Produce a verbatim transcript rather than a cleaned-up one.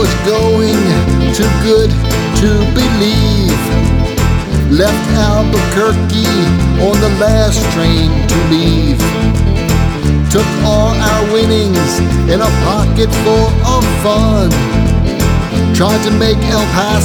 was going too good to believe. Left Albuquerque on the last train to leave. Took all our winnings in a pocket full of fun. Tried to make El Paso